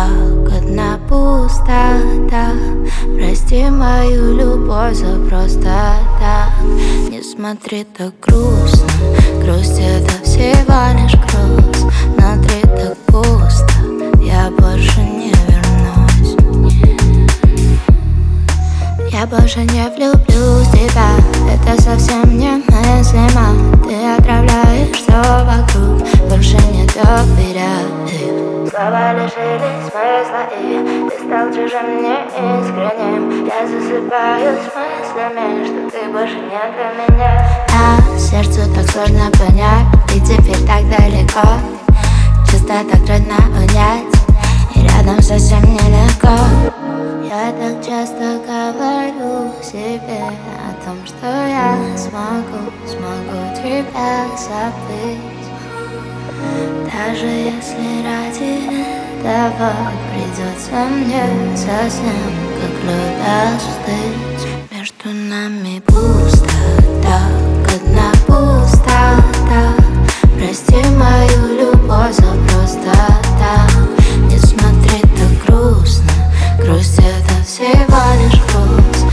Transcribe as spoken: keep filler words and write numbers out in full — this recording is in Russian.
так одна пустота. Прости мою любовь за просто так. Не смотри так грустно, грусть это всего лишь груз. Внутри так пусто, я больше не вернусь. Я больше не влюблюсь в тебя, это совсем немыслимо. Ты отравляешь все вокруг, больше не доверяю. Слова лишились смысла, и ты стал чужим, неискренним. Я засыпаю с мыслями, что ты больше не для меня. А сердцу так сложно понять, ты теперь так далеко. Чувства так трудно унять, и рядом совсем нелегко. Я так часто говорю себе о том, что я смогу, смогу тебя забыть. Даже если ради этого придется мне совсем как лед остыть. Между нами пустота, одна пустота. Прости мою любовь за просто так. Не смотри так грустно, грусть это всего лишь груз.